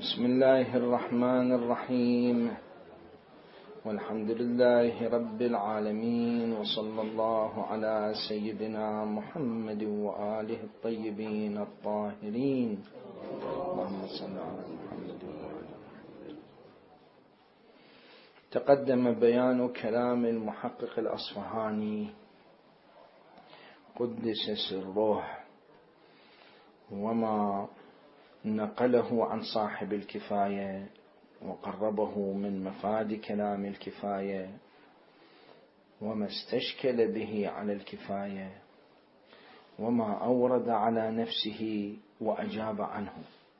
بسم الله الرحمن الرحيم، والحمد لله رب العالمين، وصلى الله على سيدنا محمد وآله الطيبين الطاهرين. اللهم صل على محمد وآله. تقدم بيان كلام المحقق الأصفهاني قدس سره وما نقله عن صاحب الكفاية وقربه من مفاد كلام الكفاية وما استشكل به على الكفاية وما أورد على نفسه وأجاب عنه.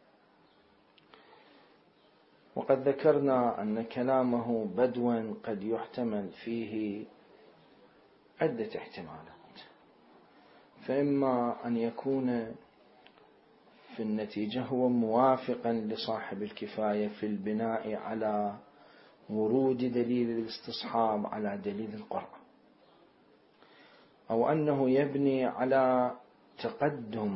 وقد ذكرنا أن كلامه بدوا قد يحتمل فيه عدة احتمالات، فإما أن يكون في النتيجة هو موافقا لصاحب الكفاية في البناء على ورود دليل الاستصحاب على دليل القرعة، أو أنه يبني على تقدم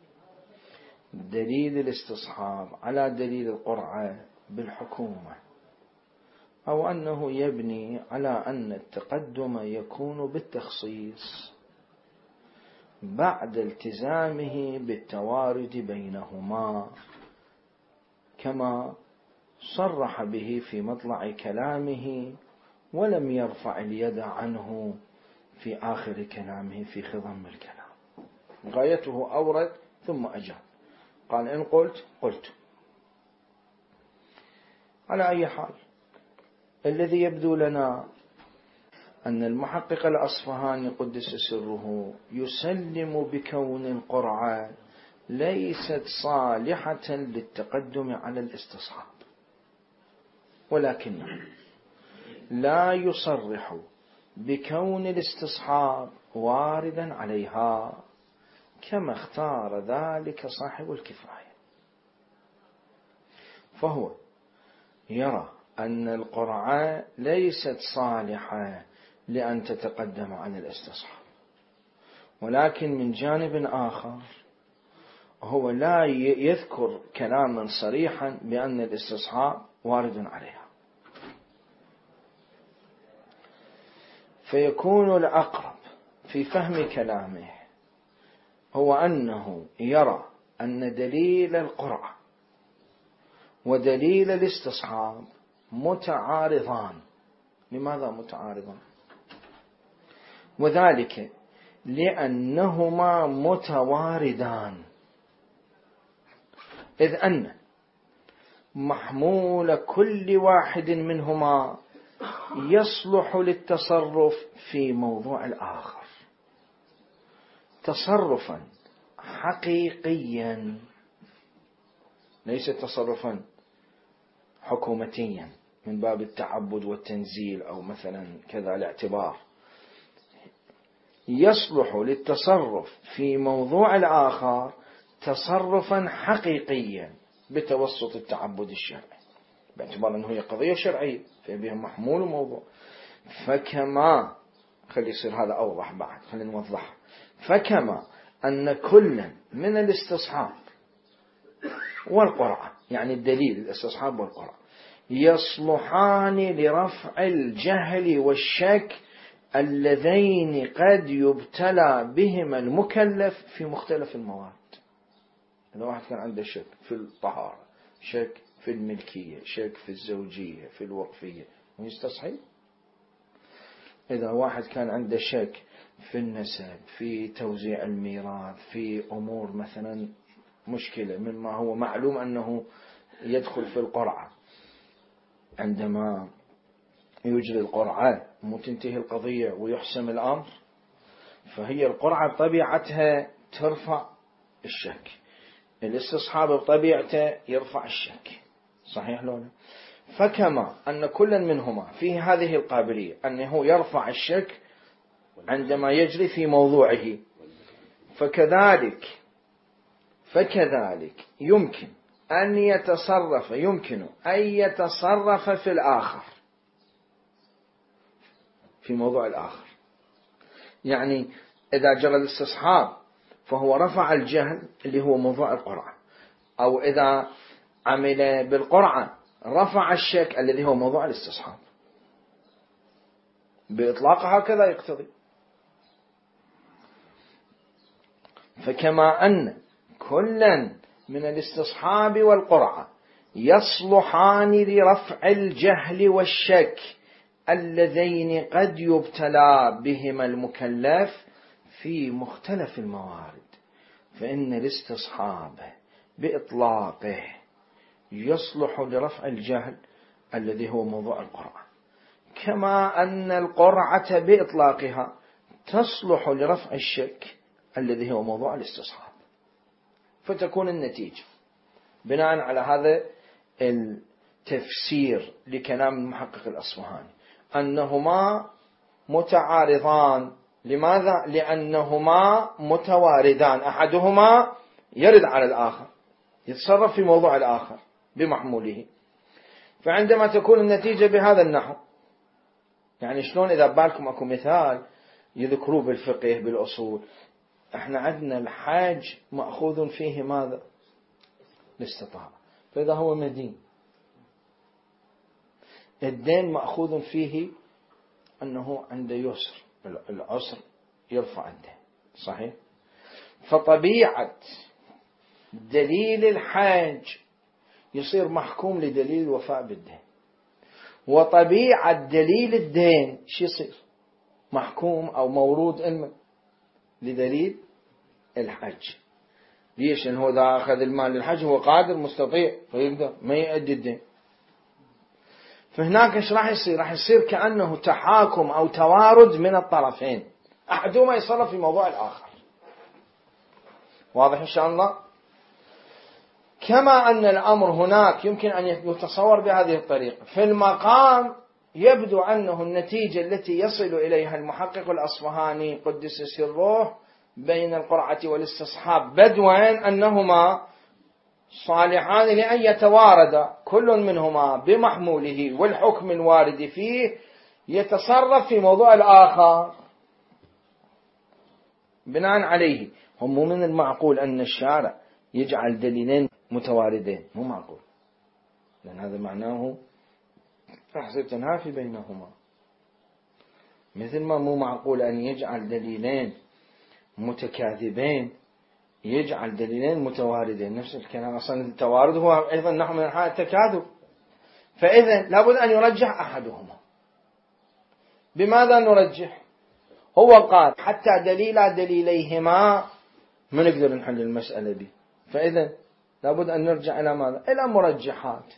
دليل الاستصحاب على دليل القرعة بالحكومة، أو أنه يبني على أن التقدم يكون بالتخصيص بعد التزامه بالتوارد بينهما، كما صرح به في مطلع كلامه ولم يرفع اليد عنه في آخر كلامه في خضم الكلام. غايته أورد ثم أجاب، قال إن قلت. على أي حال، الذي يبدو لنا أن المحقق الأصفهاني قدس سره يسلم بكون القرعة ليست صالحة للتقدم على الاستصحاب، ولكنه لا يصرح بكون الاستصحاب واردا عليها كما اختار ذلك صاحب الكفاية، فهو يرى أن القرعة ليست صالحة لأن تتقدم عن الاستصحاب، ولكن من جانب آخر هو لا يذكر كلاما صريحا بأن الاستصحاب وارد عليها، فيكون الأقرب في فهم كلامه هو أنه يرى أن دليل القرعة ودليل الاستصحاب متعارضان. لماذا متعارضان؟ وذلك لأنهما متواردان، إذ أن محمول كل واحد منهما يصلح للتصرف في موضوع الآخر تصرفا حقيقيا، ليس تصرفا حكومتيا من باب التعبد والتنزيل أو مثلا كذا الاعتبار، يصلح للتصرف في موضوع الآخر تصرفا حقيقيا بتوسط التعبد الشرعي، باعتبار أنه هي قضية شرعية فبها محمول موضوع. فكما خلي يصير هذا أوضح بعد، خلينا نوضح. فكما أن كل من الاستصحاب والقرعة، يعني الدليل الاستصحاب والقرعة، يصلحان لرفع الجهل والشك اللذين قد يبتلى بهما المكلف في مختلف المواد. إذا واحد كان عنده شك في الطهارة، شك في الملكية، شك في الزوجية، في الوقفية، ويستصحب. إذا واحد كان عنده شك في النسب، في توزيع الميراث، في أمور مثلا مشكلة مما هو معلوم أنه يدخل في القرعة، عندما يجري القرعة وتنتهي القضية ويحسم الأمر، فهي القرعة بطبيعتها ترفع الشك، الاستصحاب بطبيعته يرفع الشك، صحيح لولا؟ فكما أن كل منهما فيه هذه القابلية أنه يرفع الشك عندما يجري في موضوعه، فكذلك يمكن أن يتصرف في الآخر في موضوع الآخر. يعني إذا جرى الاستصحاب فهو رفع الجهل اللي هو موضوع القرعة، أو إذا عمل بالقرعة رفع الشك الذي هو موضوع الاستصحاب بإطلاق هكذا يقتضي. فكما أن كلا من الاستصحاب والقرعة يصلحان لرفع الجهل والشك اللذين قد يبتلى بهما المكلف في مختلف الموارد، فإن الاستصحاب بإطلاقه يصلح لرفع الجهل الذي هو موضوع القرعة، كما أن القرعة بإطلاقها تصلح لرفع الشك الذي هو موضوع الاستصحاب. فتكون النتيجة بناء على هذا التفسير لكلام المحقق الأصفهاني أنهما متعارضان. لماذا؟ لأنهما متواردان، أحدهما يرد على الآخر، يتصرف في موضوع الآخر بمحموله. فعندما تكون النتيجة بهذا النحو، يعني شلون إذا بالكم أكو مثال يذكروه بالفقه بالأصول، احنا عندنا الحاج مأخوذ فيه ماذا؟ الاستطاعة، فإذا هو مدين الدين مأخوذ فيه أنه عنده يسر، العسر يرفع الدين، صحيح؟ فطبيعة دليل الحاج يصير محكوم لدليل الوفاء بالدين، وطبيعة دليل الدين شو يصير؟ محكوم أو مورود علما لدليل الحج. ليش؟ لأنه إذا أخذ المال للحج هو قادر مستطيع فيقدر ما يؤدي الدين. فهناك ايش راح يصير؟ راح يصير كأنه تحاكم أو توارد من الطرفين، أحدهما يصرف في موضوع الآخر. واضح إن شاء الله؟ كما أن الأمر هناك يمكن أن يتصور بهذه الطريقة. في المقام يبدو أنه النتيجة التي يصل إليها المحقق الأصفهاني قدس سره بين القرعة والاستصحاب بدوا أنهما صالحان لأن يتوارد كل منهما بمحموله والحكم الوارد فيه يتصرف في موضوع الآخر. بناء عليه هم مو من المعقول أن الشارع يجعل دليلين متواردين، مو معقول، لأن هذا معناه راح تنافي بينهما. مثل ما مو معقول أن يجعل دليلين متكاذبين يجعل دليلين متواردين، نفس الكلام. أصلا التوارد هو أيضا نوع من أنواع التكاذب. فإذا لابد أن يرجح أحدهما. بماذا نرجح؟ هو قال حتى دليليهما ما نقدر نحل المسألة به، فإذا لابد أن نرجع إلى ماذا؟ إلى مرجحات.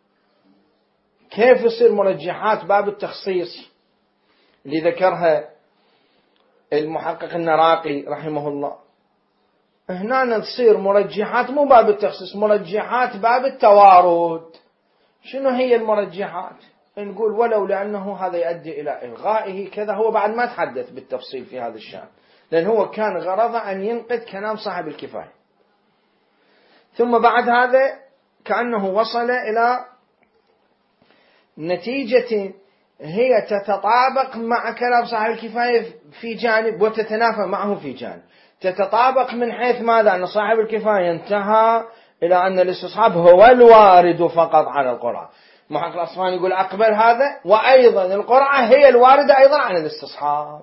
كيف يصير مرجحات؟ باب التخصيص اللي ذكرها المحقق النراقي رحمه الله. هنا تصير مرجحات مو باب التخصيص، مرجحات باب التوارد. شنو هي المرجحات؟ نقول ولو لأنه هذا يؤدي إلى إلغائه كذا. هو بعد ما تحدث بالتفصيل في هذا الشأن، لأن هو كان غرضه أن ينقذ كلام صاحب الكفاية. ثم بعد هذا كأنه وصل إلى نتيجة هي تتطابق مع كلام صاحب الكفاية في جانب وتتنافى معه في جانب. تتطابق من حيث ماذا؟ أن صاحب الكفاية انتهى إلى أن الاستصحاب هو الوارد فقط على القرعة. محقق الأصفهاني يقول أقبل هذا، وأيضا القرعة هي الواردة أيضا عن الاستصحاب.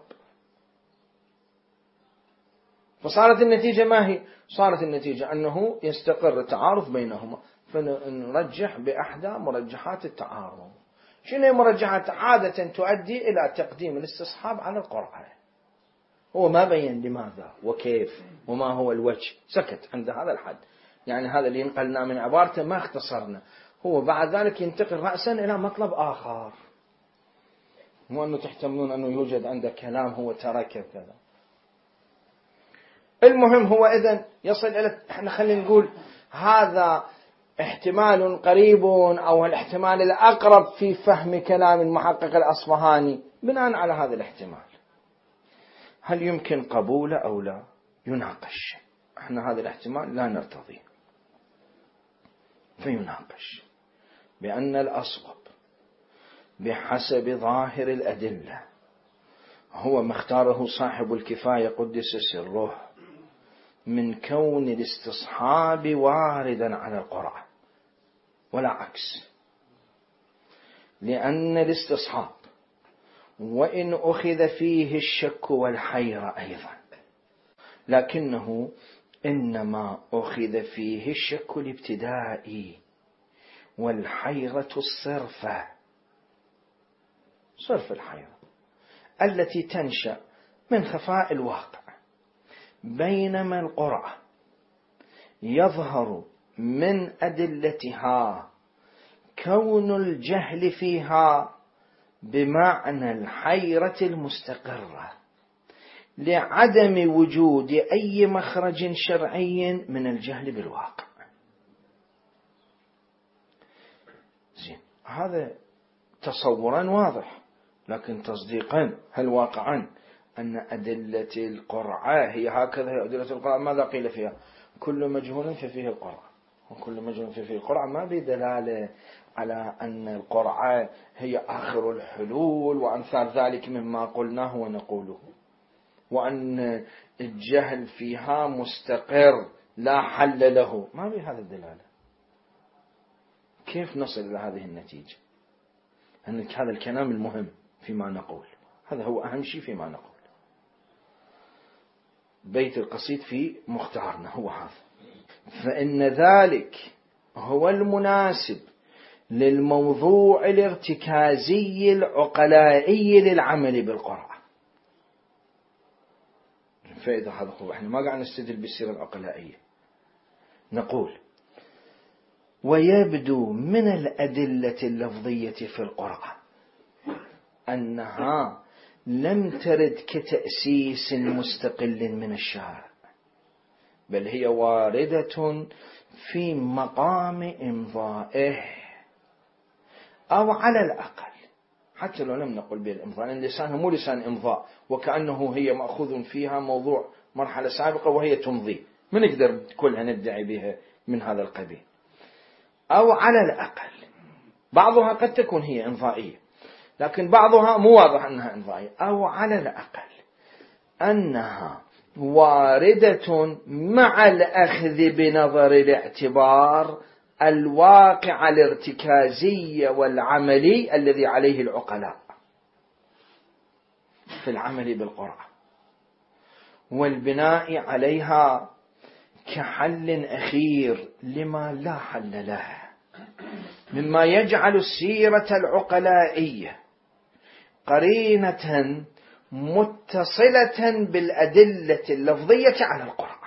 فصارت النتيجة ما هي؟ صارت النتيجة أنه يستقر التعارض بينهما، فنرجح بأحدى مرجحات التعارض. شنو مرجحات؟ عادة تؤدي إلى تقديم الاستصحاب على القرعة. هو ما بين لماذا وكيف وما هو الوجه، سكت عند هذا الحد. يعني هذا اللي ينقلنا من عبارته ما اختصرنا. هو بعد ذلك ينتقل رأسا إلى مطلب آخر، مو أنه تحتملون أنه يوجد عنده كلام هو تركه كذا. المهم هو إذن يصل إلى، احنا خلينا نقول هذا احتمال قريب أو الاحتمال الأقرب في فهم كلام المحقق الأصفهاني. بناء على هذا الاحتمال هل يمكن قبوله أو لا؟ يناقش. احنا هذا الاحتمال لا نرتضيه، فيناقش بأن الأصوب بحسب ظاهر الأدلة هو ما اختاره صاحب الكفاية قدس سره من كون الاستصحاب واردا على القرعة. ولا عكس، لأن الاستصحاب وإن أخذ فيه الشك والحيرة أيضا، لكنه إنما أخذ فيه الشك الابتدائي والحيرة الصرفة، صرف الحيرة التي تنشأ من خفاء الواقع، بينما القرعة يظهر من أدلتها كون الجهل فيها بمعنى الحيرة المستقرة لعدم وجود أي مخرج شرعي من الجهل بالواقع. زين، هذا تصورا واضح، لكن تصديقا هل واقعا أن أدلة القرعة هي هكذا؟ هي أدلة القرعة ماذا قيل فيها؟ كل مجهول ففيه القرعة، وكل مجهول ففيه القرعة ما بدلالة على أن القرعة هي آخر الحلول وأمثال ذلك مما قلناه ونقوله، وأن الجهل فيها مستقر لا حل له، ما بهذا الدلالة. كيف نصل إلى هذه النتيجة؟ أن هذا الكلام المهم فيما نقول، هذا هو أهم شيء فيما نقول. بيت القصيد في مختارنا هو هذا، فإن ذلك هو المناسب للموضوع الارتكازي العقلائي للعمل بالقرعة. فإذا هذا هو، احنا ما قاعد نستدل بالسيرة العقلائية. نقول ويبدو من الأدلة اللفظية في القرعة أنها لم ترد كتأسيس مستقل من الشارع، بل هي واردة في مقام إمضائه، أو على الأقل حتى لو لم نقل بالإمضاء، لأن لسانها مو لسان إمضاء، وكأنه هي مأخوذ فيها موضوع مرحلة سابقة وهي تمضي، ما نقدر كلها ندعي بها من هذا القبيل. أو على الأقل بعضها قد تكون هي إمضائية، لكن بعضها مو واضح أنها إمضائية. أو على الأقل أنها واردة مع الأخذ بنظر الاعتبار الواقع الارتكازي والعملي الذي عليه العقلاء في العمل بالقرعة، والبناء عليها كحل أخير لما لا حل له، مما يجعل السيرة العقلائية قرينة متصلة بالأدلة اللفظية على القرعة.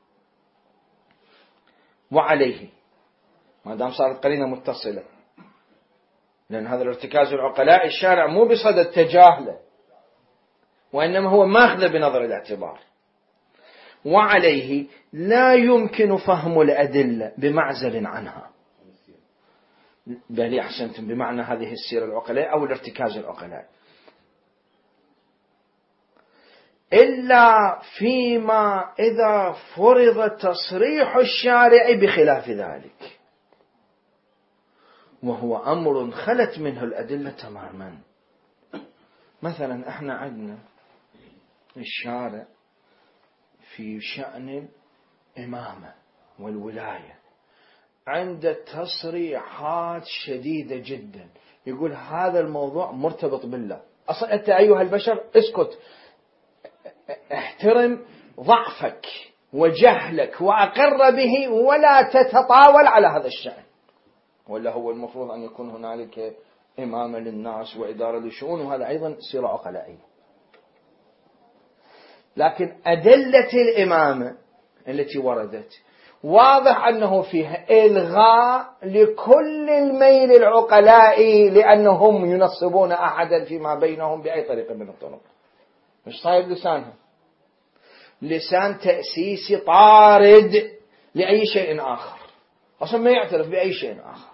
وعليه ما دام صارت قرينة متصلة، لأن هذا الارتكاز العقلاء الشارع مو بصدد تجاهله، وإنما هو ماخذ بنظر الاعتبار، وعليه لا يمكن فهم الأدلة بمعزل عنها، بل أحسنتم بمعنى هذه السيرة العقلاء أو الارتكاز العقلاء، إلا فيما إذا فرض تصريح الشارع بخلاف ذلك، وهو أمر خلت منه الأدلة تماما. مثلا احنا عندنا الشارع في شأن الإمامة والولاية عند تصريحات شديدة جدا، يقول هذا الموضوع مرتبط بالله. أصلا أنت أيها البشر اسكت، احترم ضعفك وجهلك وأقر به ولا تتطاول على هذا الشأن، ولا هو المفروض أن يكون هنالك إمامة للناس وإدارة للشؤون، وهذا أيضا سيرة عقلائية. لكن أدلة الإمامة التي وردت واضح أنه فيها إلغاء لكل الميل العقلائي، لأنهم ينصبون أحدا فيما بينهم بأي طريقة من الطرق. مش صاير لسانها لسان تأسيسي طارد لأي شيء آخر، أصلا ما يعترف بأي شيء آخر.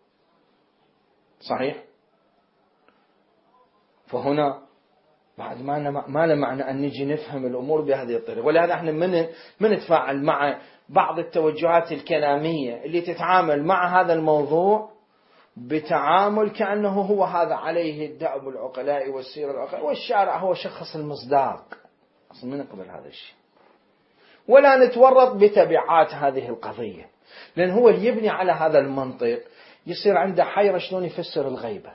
صحيح؟ فهنا بعد ما له معنى أن نجي نفهم الأمور بهذه الطريقة. ولهذا احنا من نتفاعل مع بعض التوجهات الكلامية اللي تتعامل مع هذا الموضوع بتعامل كأنه هو هذا عليه الدأب العقلاء والسيرة العقلاء، والشارع هو شخص المصداق. أصلا ما نقبل هذا الشيء، ولا نتورط بتبعات هذه القضية، لأن هو اللي يبني على هذا المنطق يصير عنده حيرة شلون يفسر الغيبة.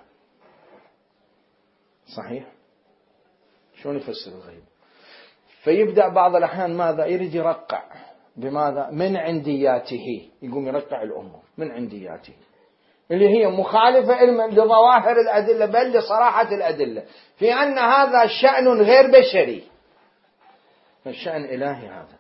صحيح؟ شلون يفسر الغيبة؟ فيبدأ بعض الأحيان ماذا؟ يريد يرقع. بماذا؟ من عندياته، يقوم يرقع الأمور من عندياته اللي هي مخالفة علما لظواهر الأدلة بل لصراحة الأدلة في أن هذا شأن غير بشري، الشأن إلهي هذا.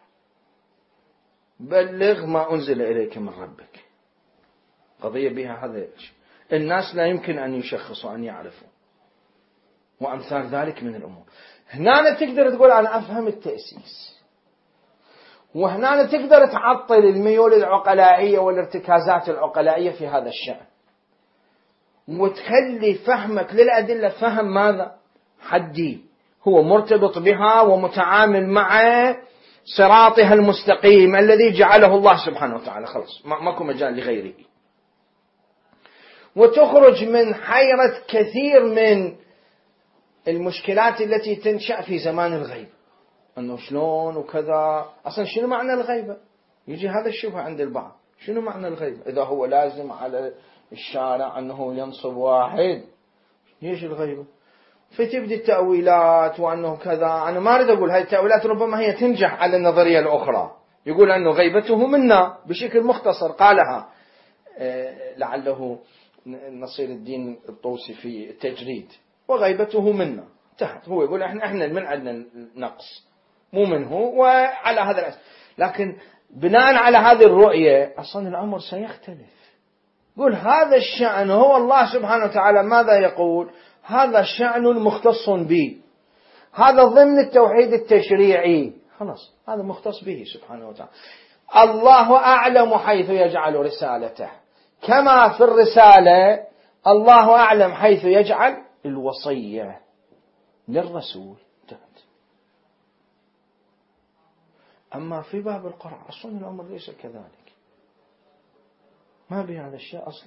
بلغ ما أنزل إليك من ربك. قضية بها هذا الناس لا يمكن أن يشخصوا أن يعرفوا، وأمثال ذلك من الأمور. هنا تقدر تقول أنا أفهم التأسيس، وهنا تقدر تعطل الميول العقلائية والارتكازات العقلائية في هذا الشأن، وتخلي فهمك للأدلة فهم ماذا؟ حدي، هو مرتبط بها ومتعامل مع صراطها المستقيم الذي جعله الله سبحانه وتعالى. خلص ماكو مجال لغيره. وتخرج من حيرة كثير من المشكلات التي تنشأ في زمان الغيب، أنه شلون وكذا. أصلا شنو معنى الغيبة؟ يجي هذا الشبهة عند البعض، شنو معنى الغيبة؟ إذا هو لازم على الشارع أنه ينصب واحد، ليش الغيبة؟ فتبدي التأويلات وأنه كذا. أنا ما أريد أقول هذه التأويلات ربما هي تنجح على النظرية الأخرى، يقول أنه غيبته منا بشكل مختصر قالها لعله نصير الدين الطوسي في التجريد، وغيبته منا انتهت. هو يقول احنا من عندنا نقص مو منه، وعلى هذا الأساس. لكن بناء على هذه الرؤية أصلا الأمر سيختلف. يقول هذا الشأن هو الله سبحانه وتعالى ماذا يقول؟ هذا شأن مختص به، هذا ضمن التوحيد التشريعي، خلاص هذا مختص به سبحانه وتعالى. الله أعلم حيث يجعل رسالته، كما في الرسالة الله أعلم حيث يجعل الوصية للرسول. أما في باب القرآن أصلا الأمر ليس كذلك، ما به هذا الشيء أصلا.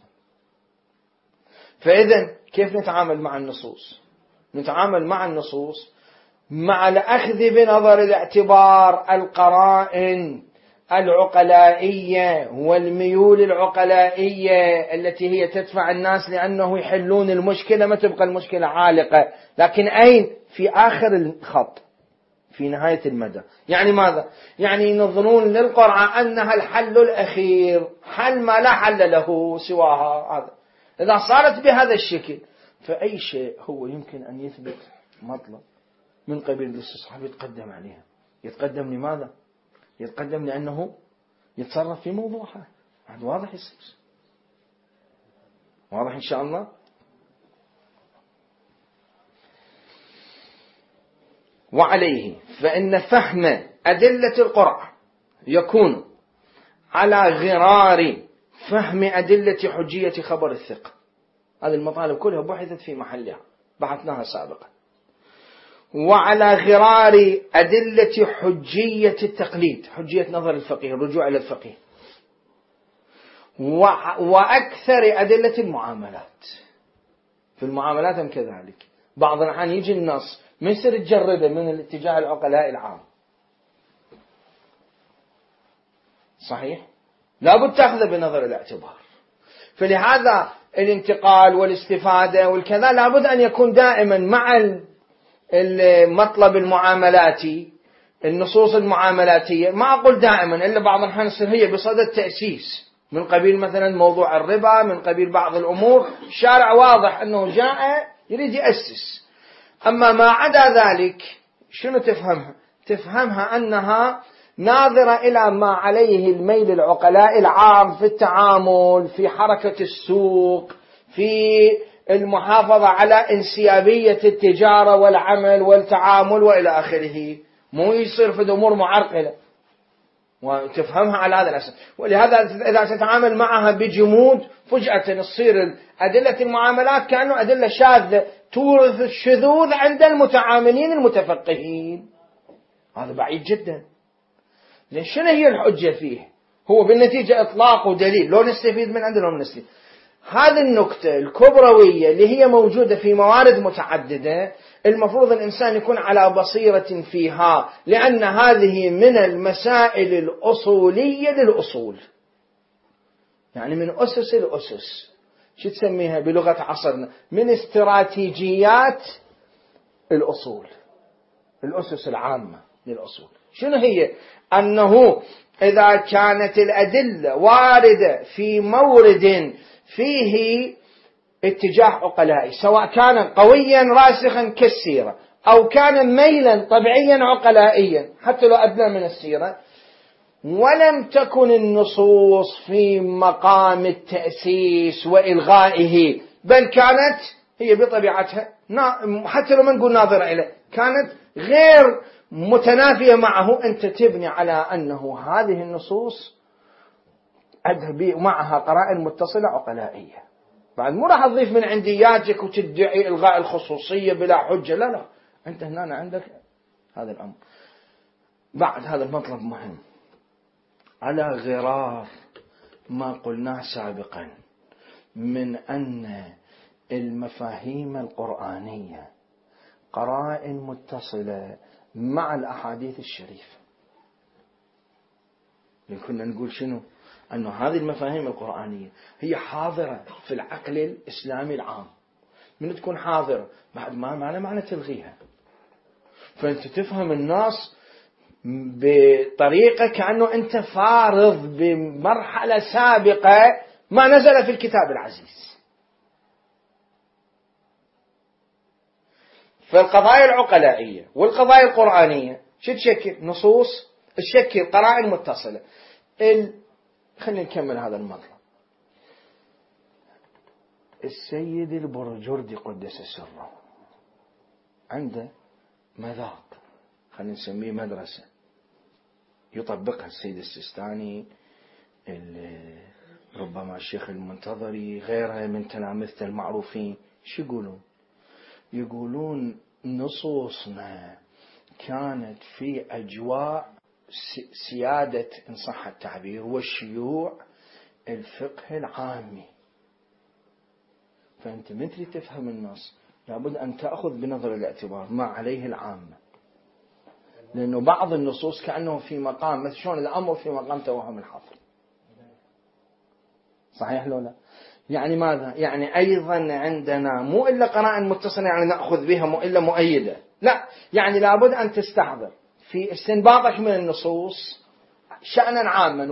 فإذا كيف نتعامل مع النصوص؟ نتعامل مع النصوص مع الأخذ بنظر الاعتبار القرائن العقلائية والميول العقلائية التي هي تدفع الناس لأنه يحلون المشكلة، ما تبقى المشكلة عالقة، لكن أين؟ في آخر الخط، في نهاية المدى. يعني ماذا؟ يعني ينظرون للقرآن أنها الحل الأخير، حل ما لا حل له سواها. هذا إذا صارت بهذا الشكل فأي شيء هو يمكن أن يثبت مطلب من قبيل الاستصحاب يتقدم عليها. يتقدم لماذا؟ يتقدم لأنه يتصرف في موضوعها. هذا واضح يصير، واضح إن شاء الله. وعليه فإن فهم أدلة القرآن يكون على غرار فهم أدلة حجية خبر الثقة. هذه المطالب كلها بحثت في محلها، بحثناها سابقا. وعلى غرار أدلة حجية التقليد، حجية نظر الفقيه، الرجوع إلى الفقيه. وأكثر أدلة المعاملات. في المعاملات هم كذلك، بعض الأحيان يجي النص ما يصير تجرده من الاتجاه العقلاء العام، صحيح؟ لابد تأخذه بنظر الاعتبار. فلهذا الانتقال والاستفادة والكذا لابد أن يكون دائما مع المطلب المعاملاتي، النصوص المعاملاتية. ما أقول دائما إلا بعض الأحيان تصير هي بصدد تأسيس، من قبيل مثلا موضوع الربا، من قبيل بعض الأمور الشارع واضح أنه جاء يريد يأسس. أما ما عدا ذلك شنو تفهمها؟ تفهمها أنها ناظرة إلى ما عليه الميل العقلاء العام في التعامل، في حركة السوق، في المحافظة على انسيابية التجارة والعمل والتعامل وإلى آخره. مو يصير في أمور معرقلة، وتفهمها على هذا الأساس. ولهذا إذا تتعامل معها بجمود فجأة تصير أدلة المعاملات كأنه أدلة شاذة تورث الشذوذ عند المتعاملين المتفقهين. هذا بعيد جدا. لأن شنو هي الحجة فيه؟ هو بالنتيجة إطلاق ودليل، لو نستفيد من عنده لو نستفيد. هذه النكتة الكبروية اللي هي موجودة في موارد متعددة المفروض الإنسان يكون على بصيرة فيها، لأن هذه من المسائل الأصولية للأصول. يعني من أسس الأسس، شو تسميها بلغة عصرنا؟ من استراتيجيات الأصول، الأسس العامة للأصول. شنو هي؟ أنه إذا كانت الأدلة واردة في مورد فيه اتجاه عقلائي، سواء كان قويا راسخا كالسيرة أو كان ميلا طبيعيا عقلائيا حتى لو أدنى من السيرة، ولم تكن النصوص في مقام التأسيس وإلغائه، بل كانت هي بطبيعتها حتى لو ما نقول ناظرة إليه، كانت غير متنافية معه، أنت تبني على أنه هذه النصوص معها قرائن متصلة عقلائية. بعد مو راح تضيف من عندياتك وتدعي إلغاء الخصوصية بلا حجة، لا، أنت هنا عندك هذا الأمر. بعد هذا المطلب مهم على غرار ما قلناه سابقا من أن المفاهيم القرآنية قرائن متصلة مع الأحاديث الشريفة. كنا نقول شنو؟ أنه هذه المفاهيم القرآنية هي حاضرة في العقل الإسلامي العام. من تكون حاضرة بعد ما معنى تلغيها، فأنت تفهم الناس بطريقة كأنه أنت فارض بمرحلة سابقة ما نزل في الكتاب العزيز. فالقضايا العقلائية والقضايا القرآنية شو تشكل؟ نصوص تشكل قرائن متصلة. خلينا نكمل هذا المطلب. السيد البرجردي قدس سره عنده مذاق، خلينا نسميه مدرسة يطبقها السيد السيستاني، ربما الشيخ المنتظري، غيرها من تلامذته المعروفين. شو يقولون؟ يقولون نصوصنا كانت في أجواء سيادة إن صح التعبير وشيوع الفقه العامي. فأنت مثل تفهم النص لابد أن تأخذ بنظر الاعتبار ما عليه العامة، لأنه بعض النصوص كأنه في مقام مثل شلون الأمر في مقام توهم الحظر. صحيح لو لا؟ يعني ماذا؟ يعني أيضا عندنا مو إلا قرائن متصلة يعني نأخذ بها، مو إلا مؤيدة، لا، يعني لابد أن تستحضر في استنباطك من النصوص شأنا عاما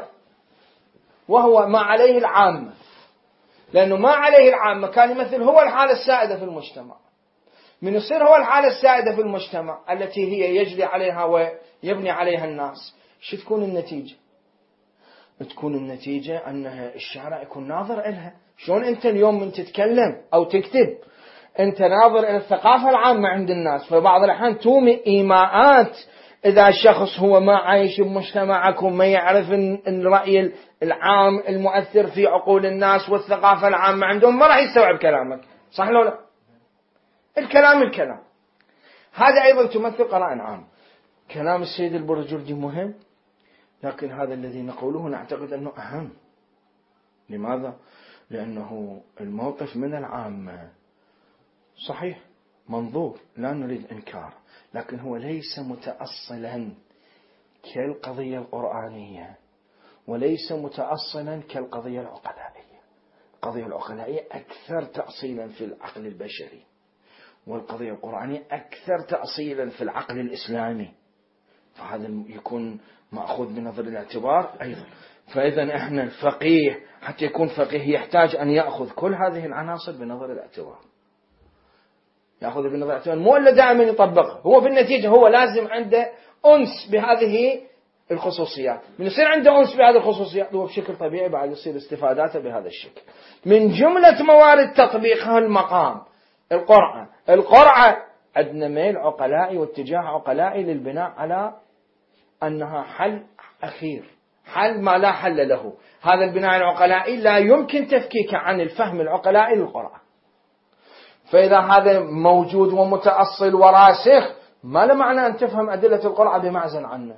وهو ما عليه العامة، لأنه ما عليه العامة كان يمثل هو الحالة السائدة في المجتمع. من يصير هو الحالة السائدة في المجتمع التي هي يجري عليها ويبني عليها الناس، شو تكون النتيجة؟ تكون النتيجة أنها الشارع يكون ناظر إلها. شلون أنت اليوم من تتكلم أو تكتب أنت ناظر إلى الثقافة العامة عند الناس، فبعض الأحيان تومي إيماءات إذا الشخص هو ما عايش بمجتمعك وما يعرف الرأي العام المؤثر في عقول الناس والثقافة العامة عندهم، ما راح يستوعب كلامك. صح لو لا؟ الكلام هذا أيضا تمثل قرائن عام. كلام السيد البرجردي مهم، لكن هذا الذي نقوله نعتقد أنه أهم. لماذا؟ لأنه الموقف من العامة صحيح منظور لا نريد إنكار، لكن هو ليس متأصلا كالقضية القرآنية وليس متأصلا كالقضية العقلائية. القضية العقلائية أكثر تأصيلا في العقل البشري، والقضية القرآنية أكثر تأصيلا في العقل الإسلامي، فهذا يكون مأخوذ بنظر الاعتبار أيضا. فإذا إحنا الفقيه حتى يكون فقيه يحتاج أن يأخذ كل هذه العناصر بنظر الاعتبار، يأخذ بنظر الاعتبار، مو إلا دائما يطبقها. هو في النتيجة هو لازم عنده أنس بهذه الخصوصيات. من يصير عنده أنس بهذه الخصوصيات هو بشكل طبيعي بعد يصير استفاداته بهذا الشكل. من جملة موارد تطبيقها المقام القرعة عندنا ميل عقلائي واتجاه عقلائي للبناء على أنها حل أخير، حل ما لا حل له. هذا البناء العقلائي لا يمكن تفكيكه عن الفهم العقلائي للقرآن. فإذا هذا موجود ومتأصل وراسخ ما له معنى أن تفهم أدلة القرآن بمعزل عنه.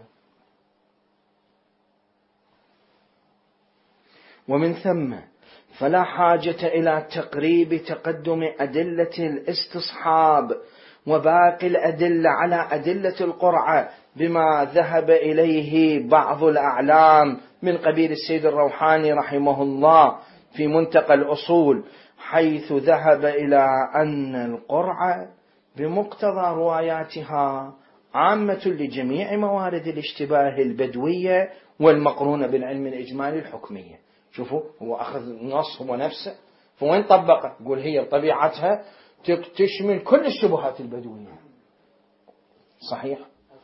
ومن ثم فلا حاجة إلى تقريب تقدم أدلة الاستصحاب وباقي الأدلة على أدلة القرعة بما ذهب إليه بعض الأعلام من قبيل السيد الروحاني رحمه الله في منتقى الأصول، حيث ذهب إلى أن القرعة بمقتضى رواياتها عامة لجميع موارد الاشتباه البدوية والمقرونة بالعلم الإجمالي الحكمية. شوفوا، هو أخذ النص هو نفسه، فوين طبقه؟ يقول هي طبيعتها تشمل كل الشبهات البدوية. صحيح،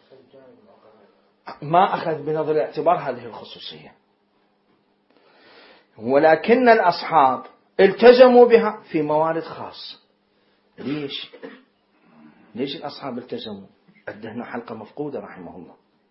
ما أخذ بنظر الاعتبار هذه الخصوصية، ولكن الأصحاب التزموا بها في موارد خاصة. ليش الأصحاب التزموا؟ عندنا حلقة مفقودة رحمه الله.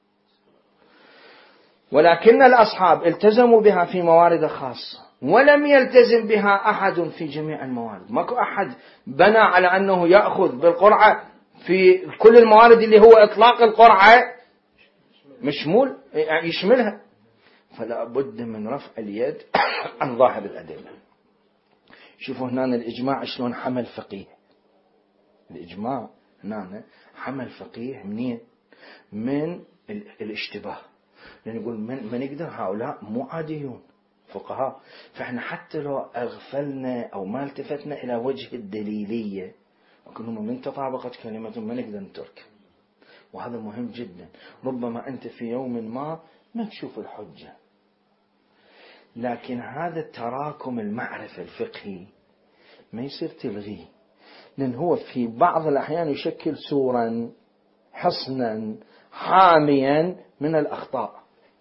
ولكن الأصحاب التزموا بها في موارد خاصة، ولم يلتزم بها أحد في جميع الموارد. ماكو أحد بنى على أنه يأخذ بالقرعة في كل الموارد اللي هو إطلاق القرعة مشمول يشملها. فلا بد من رفع اليد عن ظاهر الأدلة. شوفوا هنا الإجماع شلون حمل فقيه. الإجماع هنا حمل فقيه منين؟ من الاشتباه. لأن يقول من يقدر، هؤلاء مو عاديون فقهاء، فإحنا حتى لو أغفلنا أو ما التفتنا إلى وجه الدليلية، لكنهم من تطابقت كلمتهم ما نقدر نترك. وهذا مهم جدا. ربما أنت في يوم ما تشوف الحجة، لكن هذا التراكم المعرفة الفقهي ما يصير تلغيه، لأن هو في بعض الأحيان يشكل سورا حصنا حاميا من الأخطاء.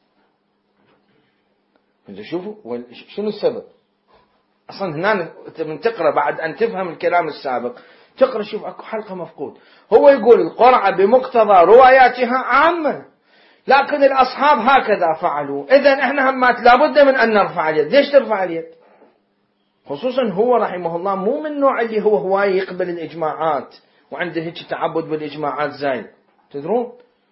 انت شوفوا شنو السبب اصلا هنا. من تقرأ بعد ان تفهم الكلام السابق، تقرأ شوف اكو حلقة مفقود. هو يقول القرعة بمقتضى رواياتها عامة، لكن الأصحاب هكذا فعلوا، إذن إحنا همات لابد من أن نرفع اليد. ليش ترفع اليد؟ خصوصا هو رحمه الله مو من النوع اللي هو هواي يقبل الإجماعات وعنده هيك تعبد بالإجماعات زين، تدرون.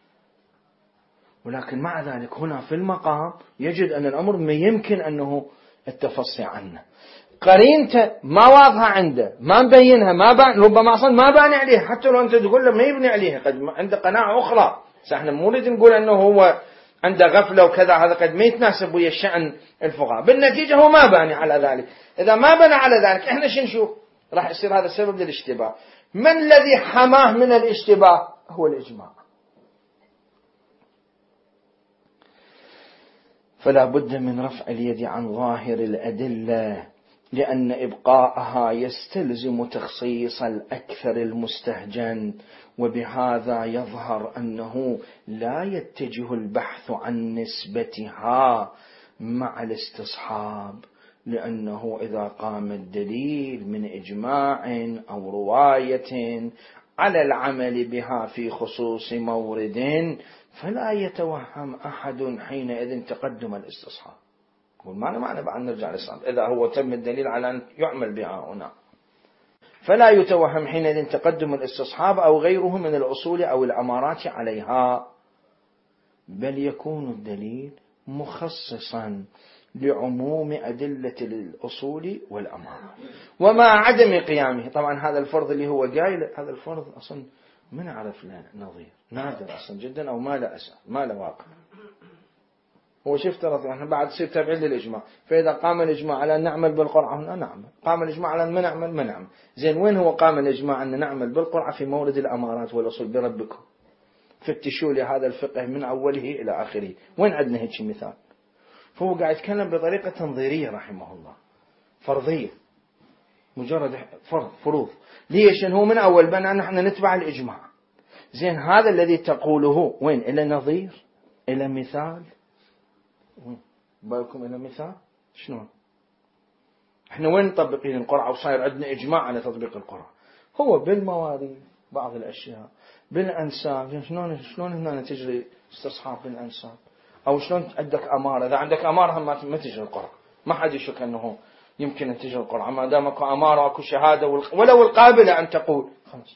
ولكن مع ذلك هنا في المقام يجد أن الأمر ما يمكن أنه التفصي عنه. قرينته ما واضحة عنده، ما مبينها، ما بان، ربما أصلا ما بان عليها. حتى لو أنت تقول له ما يبني عليها، قد عنده قناعة أخرى. احنا مو نريد نقول أنه هو عنده غفلة وكذا، هذا قد ما يتناسب ويا الشأن الفقهاء. بالنتيجة هو ما باني على ذلك. إذا ما بنى على ذلك احنا شو نشوف؟ راح يصير هذا السبب للاشتباه. من الذي حماه من الاشتباه؟ هو الإجماع. فلا بد من رفع اليد عن ظاهر الأدلة، لأن إبقاءها يستلزم تخصيص الأكثر المستهجن، وبهذا يظهر أنه لا يتجه البحث عن نسبتها مع الاستصحاب، لأنه إذا قام الدليل من إجماع أو رواية على العمل بها في خصوص مورد، فلا يتوهم أحد حينئذ تقدم الاستصحاب. ما معنى بعد نرجع للصحاب إذا هو تم الدليل على أن يعمل بها هنا، فلا يتوهم حينئذ تقدم الاستصحاب أو غيره من الأصول أو الأمارات عليها، بل يكون الدليل مخصصا لعموم أدلة الأصول والأمارات وما عدم قيامه. طبعا هذا الفرض اللي هو قايل، هذا الفرض أصلا ما نعرف له نظير، نادر أصلا جدا، أو ما له أساس، ما له واقع. هو شو افترض؟ احنا بعد تصير تابعين للإجماع، فإذا قام الإجماع على أن نعمل بالقرعة هنا نعمل، قام الإجماع على أن ما نعمل. زين، وين هو قام الإجماع أن نعمل بالقرعة؟ في مورد الأمارات والأصول بربكم، فتشوا لي هذا الفقه من أوله إلى آخره. وين عندنا هيك مثال؟ فهو قاعد يتكلم بطريقة تنظيرية رحمه الله، فرضية، مجرد فروض. ليش؟ هو من أول بنا نحن نتبع الإجماع. زين، هذا الذي تقوله وين؟ إلى نظير، إلى مثال، بالكم إلى مثال شنو؟ احنا وين مطبقين القرعة وصاير عندنا إجماع على تطبيق القرعة؟ هو بالمواريث بعض الأشياء، بالأنساب. شلون هنا تجري استصحاب بالأنساب؟ أو شلون عندك أمارة؟ إذا عندك أمارة ما تجري القرعة. ما حد يشك أنه يمكن أن تجري القرعة ما دام اكو أمارة اكو شهادة ولو القابلة أن تقول خلاص.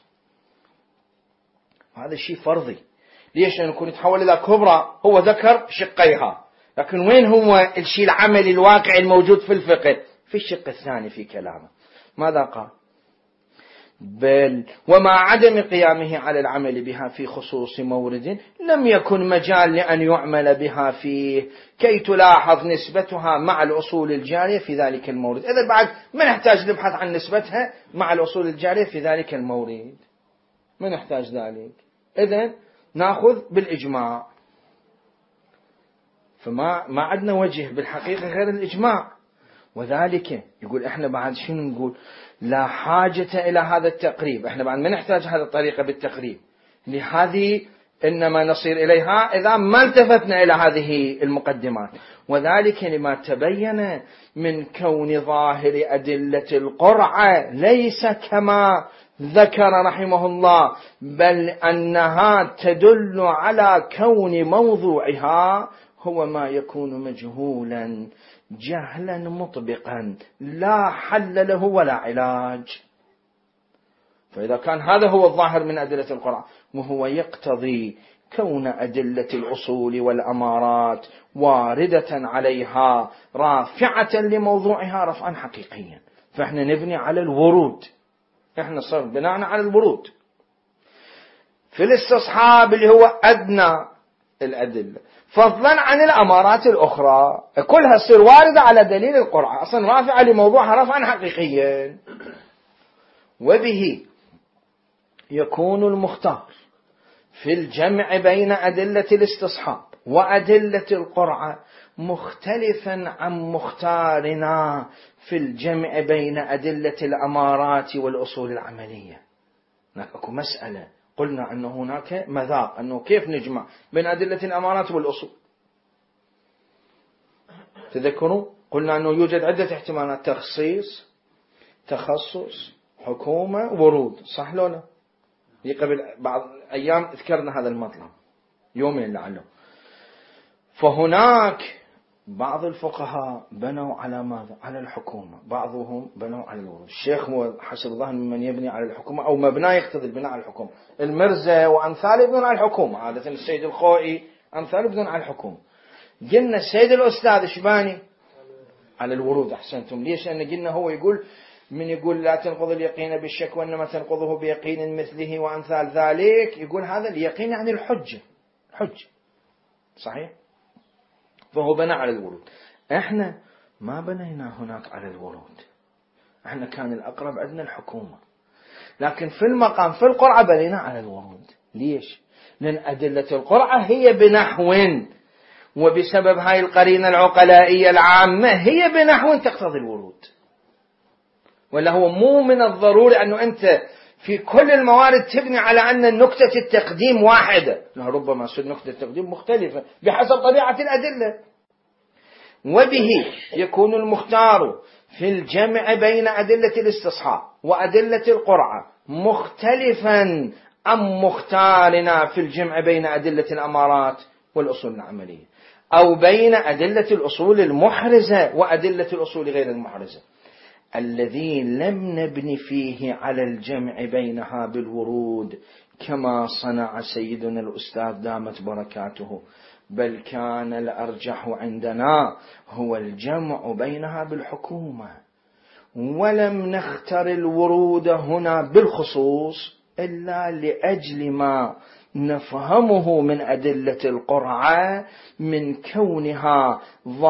هذا الشيء فرضي. ليش؟ أن يكون يتحول إلى كبرى. هو ذكر شقيها، لكن وين هو الشيء العملي الواقعي الموجود في الفقه؟ في الشق الثاني في كلامه. ماذا قال؟ بل ومع عدم قيامه على العمل بها في خصوص مورد لم يكن مجال لأن يعمل بها فيه كي تلاحظ نسبتها مع الأصول الجارية في ذلك المورد. إذا بعد ما نحتاج نبحث عن نسبتها مع الأصول الجارية في ذلك المورد، ما نحتاج ذلك. إذن نأخذ بالإجماع، فما عندنا وجه بالحقيقة غير الإجماع. وذلك يقول إحنا بعد شنو نقول؟ لا حاجة إلى هذا التقريب، إحنا بعد ما نحتاج هذه الطريقة بالتقريب، لهذه إنما نصير إليها إذا ما التفتنا إلى هذه المقدمات. وذلك لما تبين من كون ظاهر أدلة القرعة ليس كما ذكر رحمه الله، بل أنها تدل على كون موضوعها هو ما يكون مجهولا جهلا مطبقا لا حل له ولا علاج. فإذا كان هذا هو الظاهر من أدلة القرآن، وهو يقتضي كون أدلة الأصول والأمارات واردة عليها رافعة لموضوعها رفعا حقيقيا، فإحنا نبني على الورود، إحنا صار بناء على الورود في الاستصحاب اللي هو أدنى الأدلة، فضلا عن الأمارات الأخرى كلها تصير واردة على دليل القرآن، أصلا رافعة لموضوعها رفعا حقيقيا. وبه يكون المختار في الجمع بين أدلة الاستصحاب وأدلة القرعة مختلفا عن مختارنا في الجمع بين أدلة الأمارات والأصول العملية. هناك أكو مسألة قلنا أن هناك مذاق أنه كيف نجمع بين أدلة الأمارات والأصول. تذكروا قلنا أنه يوجد عدة احتمالات: تخصيص، تخصص، حكومة، ورود، صح لو لا؟ قبل بعض أيام ذكرنا هذا المطلب، يومين لعله. فهناك بعض الفقهاء بنوا على ماذا؟ على الحكومة، بعضهم بنوا على الورود. الشيخ هو حسب ظهر من يبني على الحكومة أو مبناه يقتضي البناء على الحكومة. المرزا وأمثاله يبنون على الحكومة، عادة السيد الخوئي أمثاله يبنون على الحكومة. قلنا السيد الأستاذ شباني على الورود. أحسنتم. ليش؟ لأن قلنا هو يقول من يقول لا تنقض اليقين بالشك وإنما تنقضه بيقين مثله وأمثال ذلك، يقول هذا اليقين يعني الحجة، حجة صحيح؟ فهو بنى على الورود. احنا ما بنينا هناك على الورود، احنا كان الأقرب عندنا الحكومة، لكن في المقام في القرعة بنينا على الورود. ليش؟ لأن أدلة القرعة هي بنحو، وبسبب هاي القرينة العقلائية العامة هي بنحو تقتضي الورود. ولا هو مو من الضروري أنه أنت في كل الموارد تبني على أن نكتة التقديم واحدة، ربما تصير نكتة التقديم مختلفة بحسب طبيعة الأدلة. وبه يكون المختار في الجمع بين أدلة الاستصحاب وأدلة القرعة مختلفا عن مختارنا في الجمع بين أدلة الأمارات والأصول العملية، أو بين أدلة الأصول المحرزة وأدلة الأصول غير المحرزة، الذي لم نبني فيه على الجمع بينها بالورود كما صنع سيدنا الأستاذ دامت بركاته، بل كان الأرجح عندنا هو الجمع بينها بالحكومة. ولم نختر الورود هنا بالخصوص إلا لأجل ما نفهمه من أدلة القرعة من كونها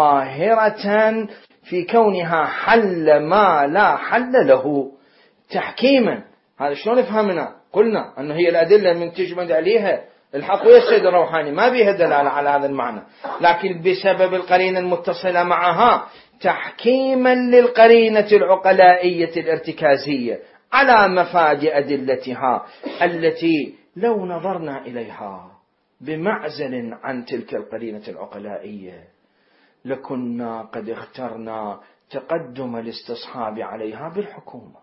ظاهرة في كونها حل ما لا حل له تحكيما. هذا شلون نفهمنا؟ قلنا أنه هي الأدلة من تجمد عليها الحق ويا السيد الروحاني ما بيها دلالة على هذا المعنى، لكن بسبب القرينة المتصلة معها تحكيما للقرينة العقلائية الارتكازية على مفاد أدلتها التي لو نظرنا إليها بمعزل عن تلك القرينة العقلائية لكنا قد اخترنا تقدم الاستصحاب عليها بالحكومة.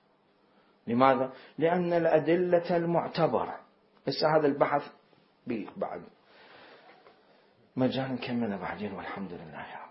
لماذا؟ لأن الأدلة المعتبرة. بس هذا البحث بعد مجال نكمله بعدين، والحمد لله.